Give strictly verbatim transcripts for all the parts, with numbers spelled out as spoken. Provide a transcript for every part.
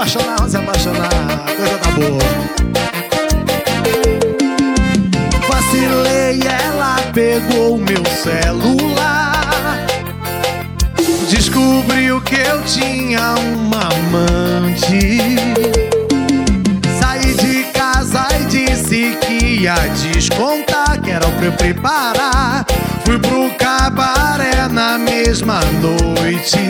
apaixonar, vamos se apaixonar. A coisa tá boa. Vacilei, ela pegou o meu celular, descobriu que eu tinha uma amante. Saí de casa e disse que ia descontar, que era pra eu preparar. Fui pro cabaré na mesma noite.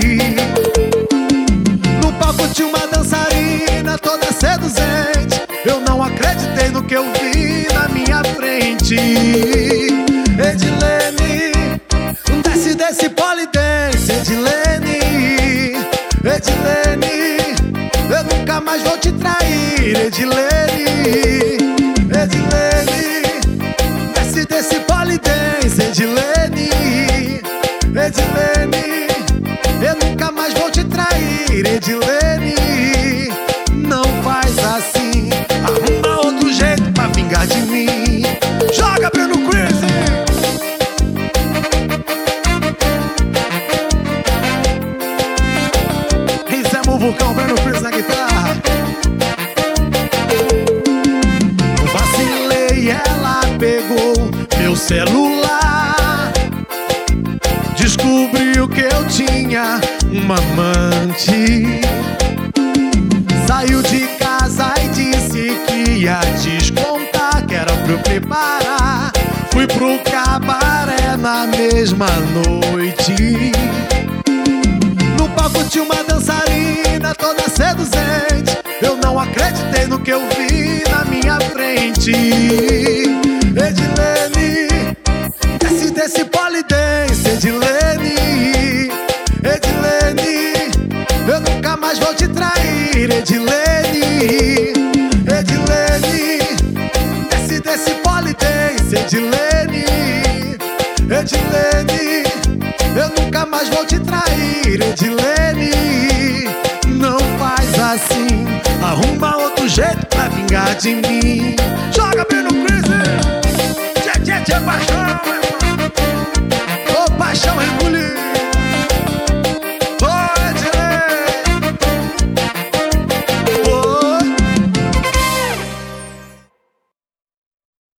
No palco tinha uma dançarina toda seduzente. Eu não acreditei no que eu vi na minha frente. Edilene, desce desse polidense. Edilene, Edilene, eu nunca mais vou te trair. Edilene, Edilene, desce desse polidense. Edilene, Edilene, eu nunca mais vou te trair. Edilene, não faz assim, arruma outro jeito pra vingar de mim. Joga Breno Crazy. Rizemos o vulcão, Breno Crazy na guitarra. Vacilei, ela pegou meu celular, descobriu que eu tinha uma amante. Saiu de casa e disse que ia descontar, que era pra eu preparar. Fui pro cabaré na mesma noite. No palco tinha uma dançarina toda seduzente. Eu não acreditei no que eu vi na minha frente. Edilene, desce desse polidense. Edilene, Edilene, eu nunca mais vou te trair. Edilene, Edilene, desce desse polidense. Edilene, Edilene, eu nunca mais vou te trair. Edilene, não faz assim, arruma outro jeito pra vingar de mim. Joga Breno Crazy. Tchê, tchê, tchê, paixão.